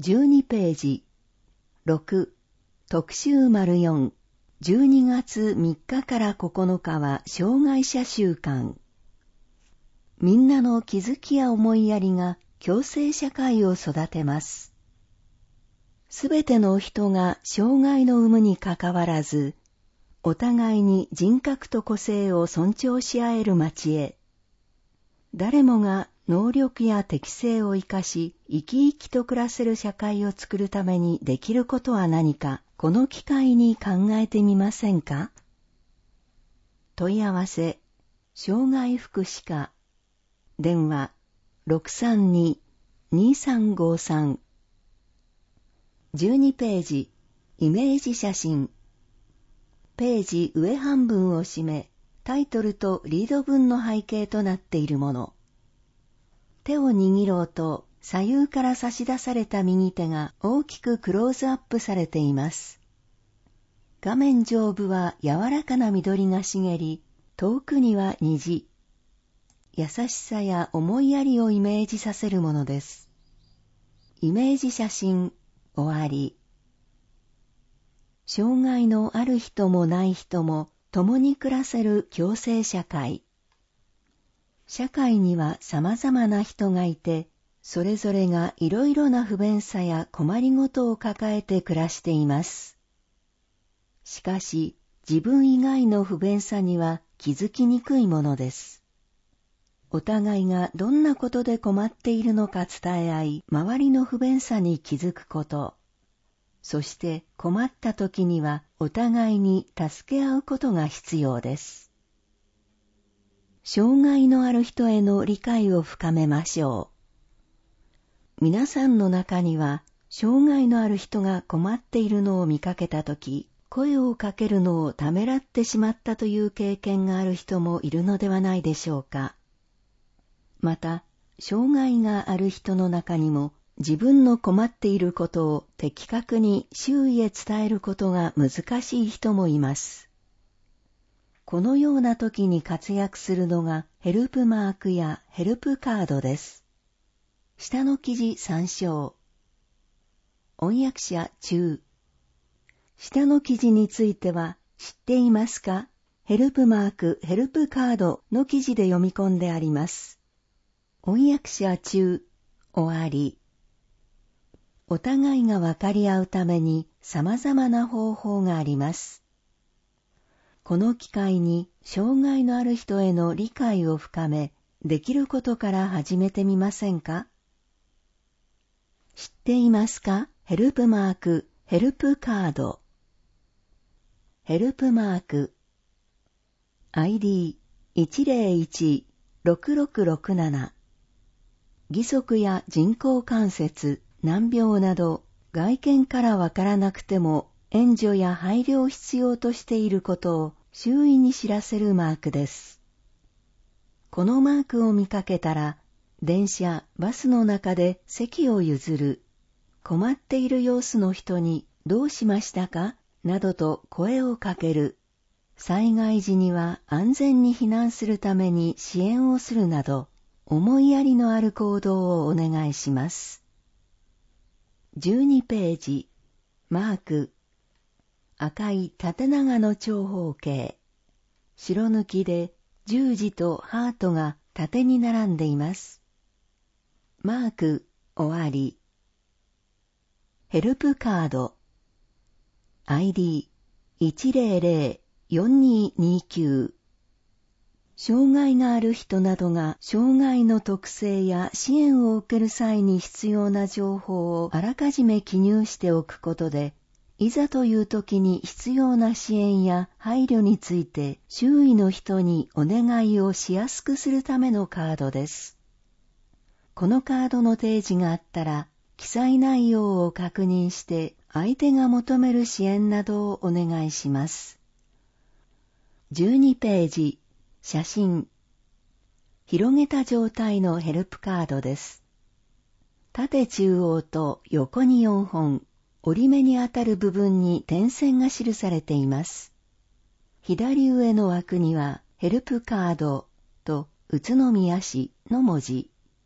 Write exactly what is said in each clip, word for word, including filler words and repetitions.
じゅうにページ。ろく、特集 よん、じゅうにがつみっかからここのかは障害者週間。みんなの気づきや思いやりが共生社会を育てます。すべての人が障害の有無にかかわらず、お互いに人格と個性を尊重し合える町へ。誰もが能力や適性を生かし、生き生きと暮らせる社会を作るためにできることは何か、この機会に考えてみませんか？問い合わせ、障害福祉課、電話 ろくさんに にさんごさん。じゅうにページ、イメージ写真。ページ上半分を占め、タイトルとリード文の背景となっているもの。手を握ろうと左右から差し出された右手が大きくクローズアップされています。画面上部は柔らかな緑が茂り、遠くには虹。優しさや思いやりをイメージさせるものです。イメージ写真、終わり。障害のある人もない人も共に暮らせる共生社会。社会には様々な人がいて、それぞれがいろいろな不便さや困りごとを抱えて暮らしています。しかし、自分以外の不便さには気づきにくいものです。お互いがどんなことで困っているのか伝え合い、周りの不便さに気づくこと。そして困った時にはお互いに助け合うことが必要です。障害のある人への理解を深めましょう。皆さんの中には障害のある人が困っているのを見かけたとき、声をかけるのをためらってしまったという経験がある人もいるのではないでしょうか。また、障害がある人の中にも自分の困っていることを的確に周囲へ伝えることが難しい人もいます。このような時に活躍するのがヘルプマークやヘルプカードです。下の記事参照。翻訳者中。下の記事については知っていますか？ヘルプマーク、ヘルプカードの記事で読み込んであります。翻訳者中。終わり。お互いが分かり合うために様々な方法があります。この機会に障害のある人への理解を深め、できることから始めてみませんか？知っていますか？ヘルプマーク、ヘルプカード。ヘルプマーク。アイディー いちゼロいち ろくろくろくなな。義足や人工関節、難病など、外見からわからなくても、援助や配慮を必要としていることを周囲に知らせるマークです。このマークを見かけたら、電車、バスの中で席を譲る、困っている様子の人にどうしましたか？などと声をかける、災害時には安全に避難するために支援をするなど、思いやりのある行動をお願いします。じゅうにページ、マーク。赤い縦長の長方形。白抜きで十字とハートが縦に並んでいます。マーク、終わり。ヘルプカード。アイディー いちゼロゼロ よんににきゅう。障害がある人などが障害の特性や支援を受ける際に必要な情報をあらかじめ記入しておくことで、いざという時に必要な支援や配慮について周囲の人にお願いをしやすくするためのカードです。このカードの提示があったら、記載内容を確認して相手が求める支援などをお願いします。じゅうにページ、写真。広げた状態のヘルプカードです。縦中央と横によんほん、折り目にあたる部分に点線が記されています。左上の枠にはヘルプカードと宇都宮市の文字。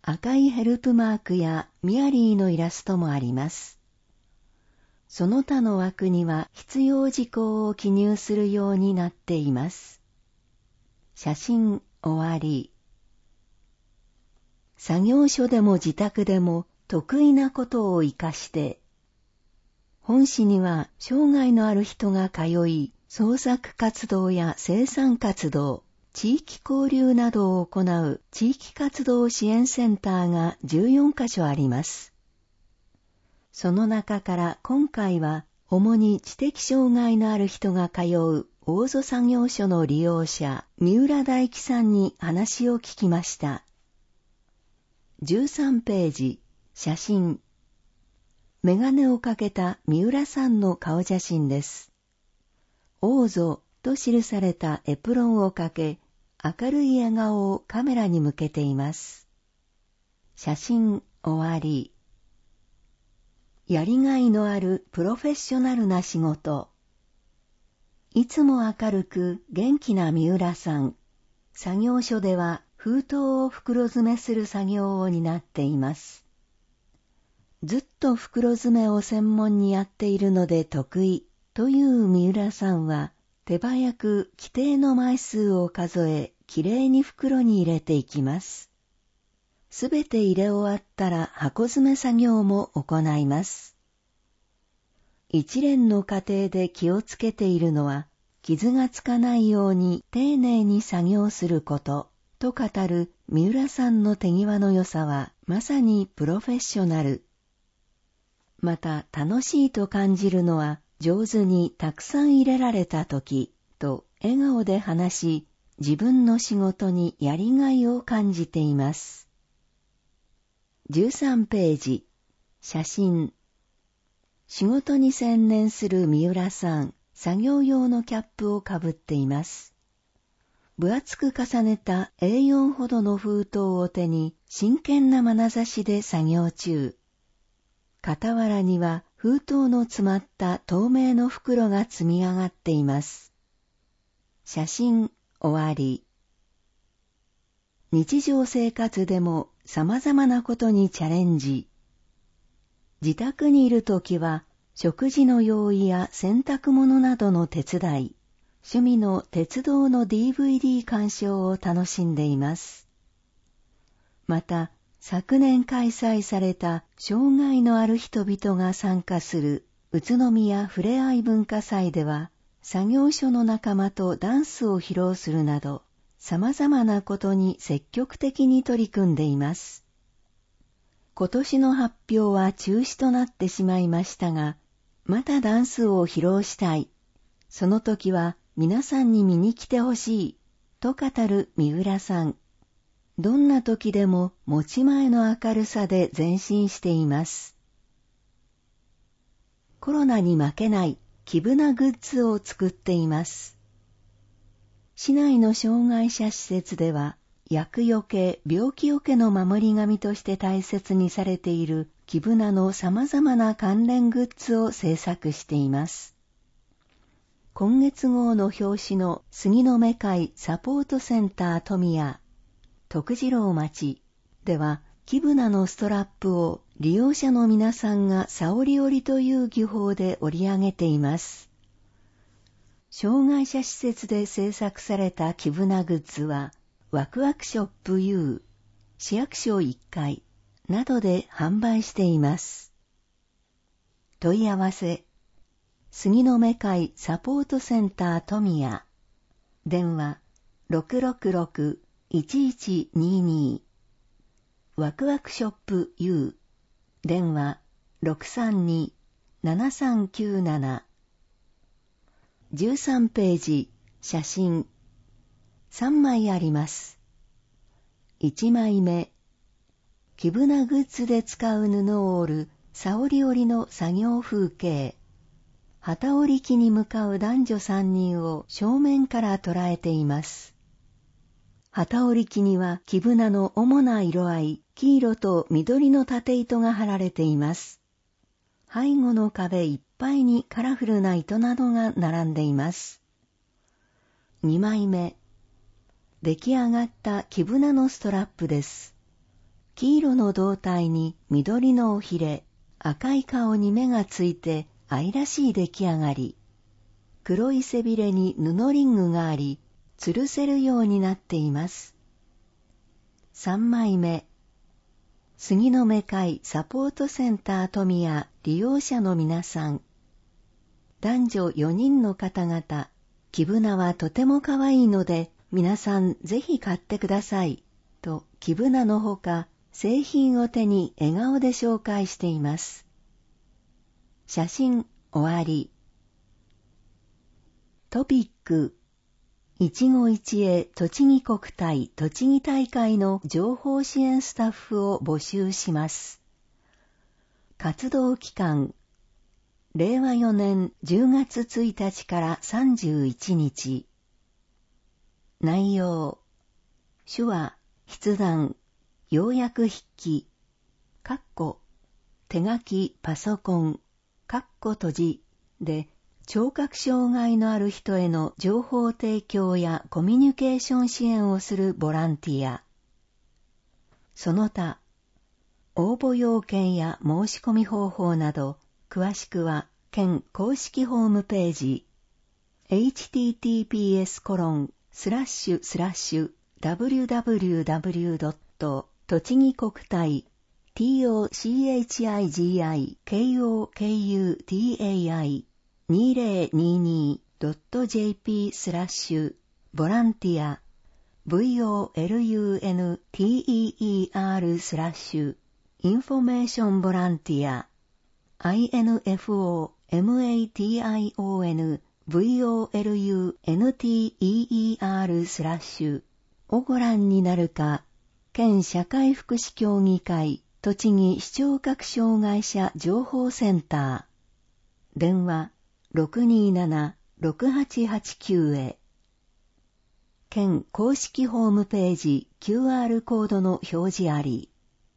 赤いヘルプマークやミアリーのイラストもあります。その他の枠には必要事項を記入するようになっています。写真終わり。作業所でも自宅でも得意なことを活かして、本誌には障害のある人が通い、創作活動や生産活動、地域交流などを行う地域活動支援センターがじゅうよんかしょあります。その中から今回は主に知的障害のある人が通う大洲作業所の利用者、三浦大樹さんに話を聞きました。じゅうさんページ、写真。メガネをかけた三浦さんの顔写真です。大洲と記されたエプロンをかけ、明るい笑顔をカメラに向けています。写真終わり。やりがいのあるプロフェッショナルな仕事。いつも明るく元気な三浦さん。作業所では封筒を袋詰めする作業を担っています。ずっと袋詰めを専門にやっているので得意という三浦さんは、手早く規定の枚数を数え、きれいに袋に入れていきます。すべて入れ終わったら箱詰め作業も行います。一連の過程で気をつけているのは、傷がつかないように丁寧に作業すること、と語る三浦さんの手際の良さは、まさにプロフェッショナル。また楽しいと感じるのは、上手にたくさん入れられたとき、と笑顔で話し、自分の仕事にやりがいを感じています。じゅうさんページ、写真。仕事に専念する三浦さん、作業用のキャップをかぶっています。分厚く重ねた エーよん ほどの封筒を手に真剣な眼差しで作業中。傍らには封筒の詰まった透明の袋が積み上がっています。写真終わり。日常生活でも様々なことにチャレンジ。自宅にいるときは食事の用意や洗濯物などの手伝い、趣味の鉄道の ディーブイディー 鑑賞を楽しんでいます。また、昨年開催された障害のある人々が参加する宇都宮ふれあい文化祭では、作業所の仲間とダンスを披露するなど、様々なことに積極的に取り組んでいます。今年の発表は中止となってしまいましたが、またダンスを披露したい。その時は皆さんに見に来てほしい。と語る三浦さん。どんな時でも持ち前の明るさで前進しています。コロナに負けない気分なグッズを作っています。市内の障害者施設では、厄除け、病気除けの守り神として大切にされているキブナの様々な関連グッズを制作しています。今月号の表紙の杉の目会サポートセンター富谷、徳次郎町では、キブナのストラップを利用者の皆さんが沙織織という技法で織り上げています。障害者施設で制作されたキブナグッズは、ワクワクショップ U、市役所いっかいなどで販売しています。問い合わせ、杉の目会サポートセンター富谷、電話 ろくろくろく いちいちにに、ワクワクショップ U、電話 ろくさんに ななさんきゅうなな、じゅうさんページ、写真、さんまいあります。いちまいめ、キブナグッズで使う布を織る沙織織の作業風景。機織り機に向かう男女さんにんを正面から捉えています。機織り機にはキブナの主な色合い、黄色と緑の縦糸が貼られています。背後の壁いっぱいにカラフルな糸などが並んでいます。にまいめ、出来上がったキブナのストラップです。 黄色の胴体に緑の尾ひれ、赤い顔に目がついて愛らしい出来上がり。黒い背びれに布リングがあり、吊るせるようになっています。さんまいめ。杉の目会サポートセンター富谷利用者の皆さん。男女よにんの方々、木舟はとてもかわいいので、皆さんぜひ買ってください。と木舟のほか、製品を手に笑顔で紹介しています。写真終わり。トピック。一期一会栃木国体栃木大会の情報支援スタッフを募集します。活動期間。れいわよねんじゅうがつついたちからさんじゅういちにち。内容。手話、筆談、要約筆記、括弧、手書きパソコン、括弧閉じで、聴覚障害のある人への情報提供やコミュニケーション支援をするボランティア。その他、応募要件や申し込み方法など、詳しくは県公式ホームページ エイチティーティーピーエスコロンスラッシュスラッシュダブリューダブリューダブリュードット栃木国体 トチギコクタイにせんにじゅうにドットジェーピー スラッシュボランティア ブイオーエルユーエヌティーイーイーアール スラッシュインフォメーションボランティア アイエヌエフオーエムエーティーアイオーエヌブイオーエルユーエヌティーイーイーアール スラッシュをご覧になるか、県社会福祉協議会栃木視聴覚障害者情報センター電話 ろくにーなな ろくはちはちきゅう へ県公式ホームページ キューアール コードの表示あり。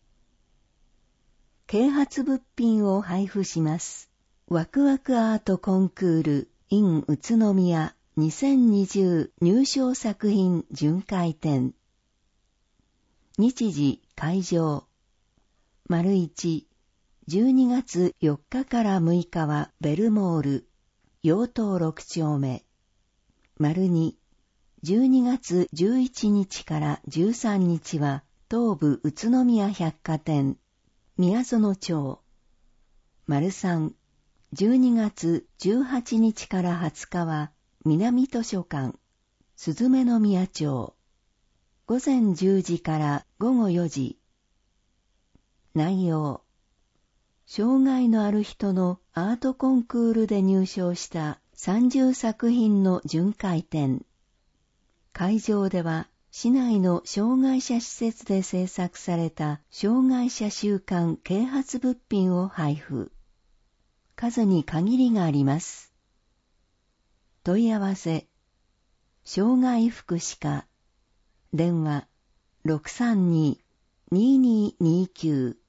啓発物品を配布します。ワクワクアートコンクール in 宇都宮にせんにじゅう入賞作品巡回展。日時会場。丸一、じゅうにがつよっかからむいかはベルモール、陽東ろくちょうめ。丸二、じゅうにがつじゅういちにちからじゅうさんにちは東武宇都宮百貨店、宮園町。丸三、じゅうにがつじゅうはちにちからはつかは南図書館、すずめの宮町。ごぜんじゅうじからごごよじ。内容。障害のある人のアートコンクールで入賞したさんじゅうさくひんの巡回展。会場では市内の障害者施設で制作された障害者週間啓発物品を配布。数に限りがあります。問い合わせ。障害福祉課。電話 ろくさんに にーにーにーきゅう